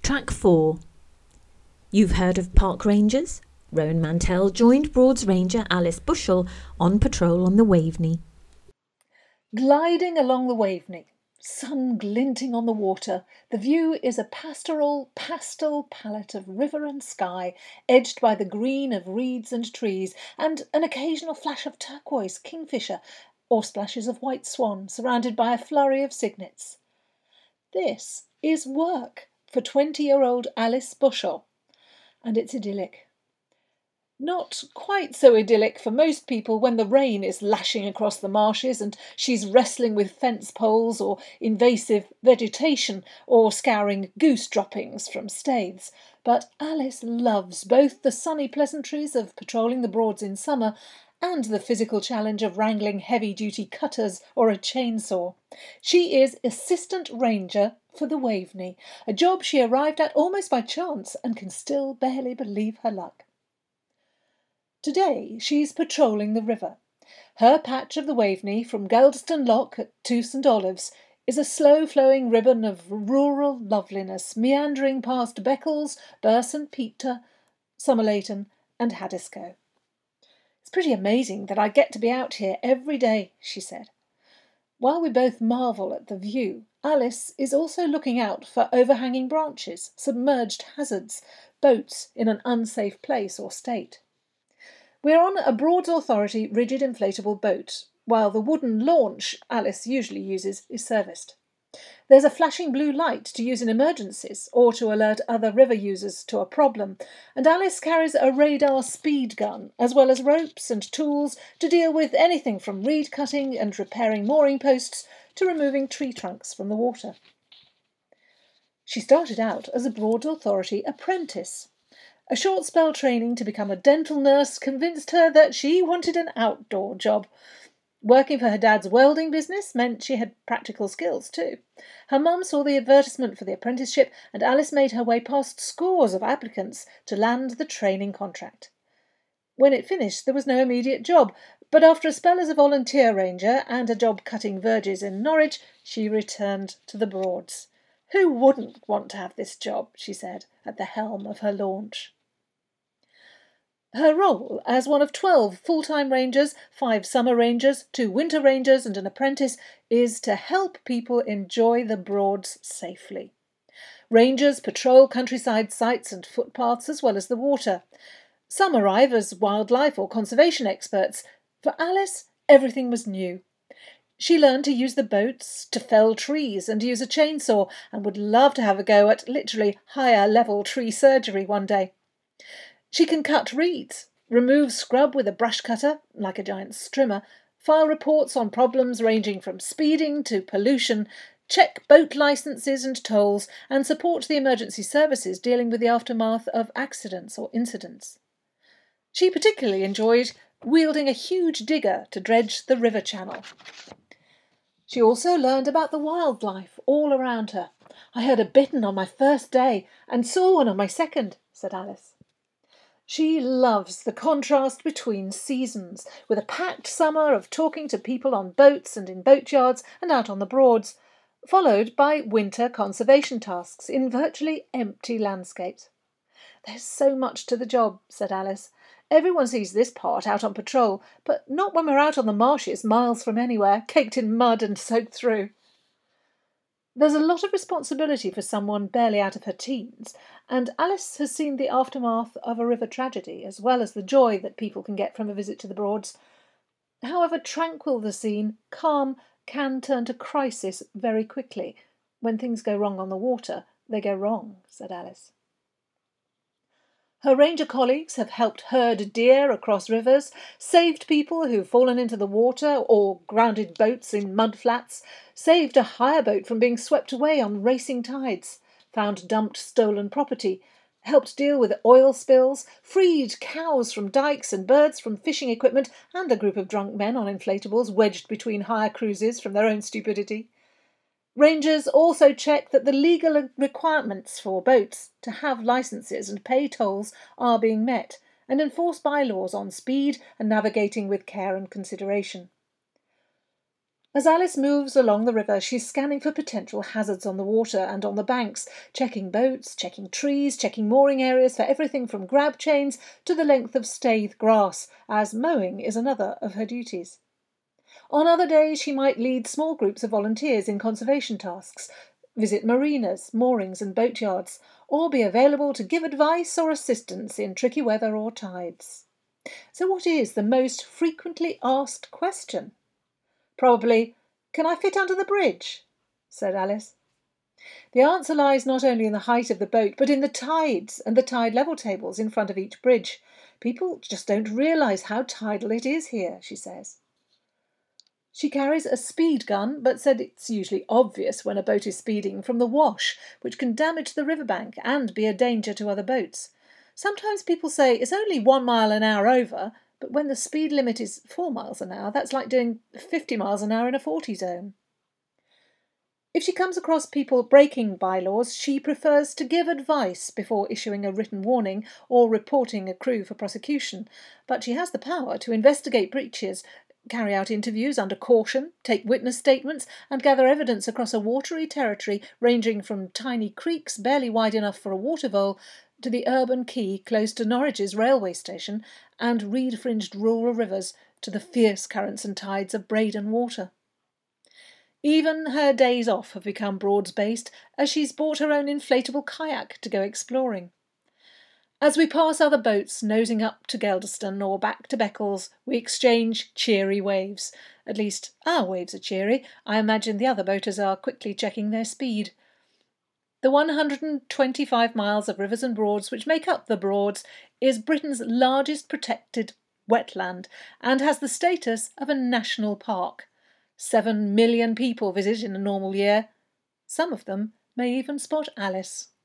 Track 4. You've heard of park rangers? Rowan Mantell joined Broads Ranger Alice Bushell on patrol on the Waveney. Gliding along the Waveney, sun glinting on the water, the view is a pastoral pastel palette of river and sky, edged by the green of reeds and trees, and an occasional flash of turquoise kingfisher or splashes of white swan surrounded by a flurry of cygnets. This is work for 20-year-old Alice Bushell, and it's idyllic. Not quite so idyllic for most people when the rain is lashing across the marshes and she's wrestling with fence poles or invasive vegetation or scouring goose droppings from staithes. But Alice loves both the sunny pleasantries of patrolling the Broads in summer and the physical challenge of wrangling heavy-duty cutters or a chainsaw. She is assistant ranger for the Waveney, a job she arrived at almost by chance and can still barely believe her luck. Today she's patrolling the river. Her patch of the Waveney, from Geldeston Lock to St Olaves, is a slow-flowing ribbon of rural loveliness, meandering past Beccles, Burson Peter, Somerleyton and Haddiscoe. "It's pretty amazing that I get to be out here every day," she said. While we both marvel at the view, Alice is also looking out for overhanging branches, submerged hazards, boats in an unsafe place or state. We are on a Broads Authority rigid inflatable boat, while the wooden launch Alice usually uses is serviced. There's a flashing blue light to use in emergencies or to alert other river users to a problem, and Alice carries a radar speed gun, as well as ropes and tools to deal with anything from reed cutting and repairing mooring posts to removing tree trunks from the water. She started out as a Broads Authority apprentice. A short spell training to become a dental nurse convinced her that she wanted an outdoor job. Working for her dad's welding business meant she had practical skills too. Her mum saw the advertisement for the apprenticeship and Alice made her way past scores of applicants to land the training contract. When it finished, there was no immediate job, but after a spell as a volunteer ranger and a job cutting verges in Norwich, she returned to the Broads. "Who wouldn't want to have this job?" she said, at the helm of her launch. Her role as one of 12 full-time rangers, 5 summer rangers, 2 winter rangers and an apprentice is to help people enjoy the Broads safely. Rangers patrol countryside sites and footpaths as well as the water. Some arrive as wildlife or conservation experts. For Alice, everything was new. She learned to use the boats, to fell trees and use a chainsaw, and would love to have a go at literally higher-level tree surgery one day. She can cut reeds, remove scrub with a brush cutter, like a giant strimmer, file reports on problems ranging from speeding to pollution, check boat licences and tolls, and support the emergency services dealing with the aftermath of accidents or incidents. She particularly enjoyed wielding a huge digger to dredge the river channel. She also learned about the wildlife all around her. "I heard a bittern on my first day and saw one on my second," said Alice. She loves the contrast between seasons, with a packed summer of talking to people on boats and in boatyards and out on the Broads, followed by winter conservation tasks in virtually empty landscapes. "There's so much to the job," said Alice. "Everyone sees this part out on patrol, but not when we're out on the marshes miles from anywhere, caked in mud and soaked through." There's a lot of responsibility for someone barely out of her teens, and Alice has seen the aftermath of a river tragedy, as well as the joy that people can get from a visit to the Broads. However tranquil the scene, calm can turn to crisis very quickly. "When things go wrong on the water, they go wrong," said Alice. Her ranger colleagues have helped herd deer across rivers, saved people who've fallen into the water or grounded boats in mud flats, saved a hire boat from being swept away on racing tides, found dumped stolen property, helped deal with oil spills, freed cows from dikes and birds from fishing equipment, and a group of drunk men on inflatables wedged between hire cruises from their own stupidity. Rangers also check that the legal requirements for boats to have licences and pay tolls are being met, and enforce bylaws on speed and navigating with care and consideration. As Alice moves along the river, she's scanning for potential hazards on the water and on the banks, checking boats, checking trees, checking mooring areas for everything from grab chains to the length of stayed grass, as mowing is another of her duties. On other days, she might lead small groups of volunteers in conservation tasks, visit marinas, moorings and boatyards, or be available to give advice or assistance in tricky weather or tides. So what is the most frequently asked question? Probably, "Can I fit under the bridge?" said Alice. The answer lies not only in the height of the boat, but in the tides and the tide level tables in front of each bridge. People just don't realise how tidal it is here, she says. She carries a speed gun, but said it's usually obvious when a boat is speeding from the wash, which can damage the riverbank and be a danger to other boats. Sometimes people say it's only 1 mile an hour over, but when the speed limit is 4 miles an hour, that's like doing 50 miles an hour in a 40 zone. If she comes across people breaking bylaws, she prefers to give advice before issuing a written warning or reporting a crew for prosecution, but she has the power to investigate breaches, carry out interviews under caution, take witness statements, and gather evidence across a watery territory ranging from tiny creeks barely wide enough for a water vole to the urban quay close to Norwich's railway station, and reed-fringed rural rivers to the fierce currents and tides of Breydon Water. Even her days off have become Broads-based, as she's bought her own inflatable kayak to go exploring. As we pass other boats nosing up to Geldeston or back to Beccles, we exchange cheery waves. At least our waves are cheery. I imagine the other boaters are quickly checking their speed. The 125 miles of rivers and broads which make up the Broads is Britain's largest protected wetland and has the status of a national park. 7 million people visit in a normal year. Some of them may even spot Alice.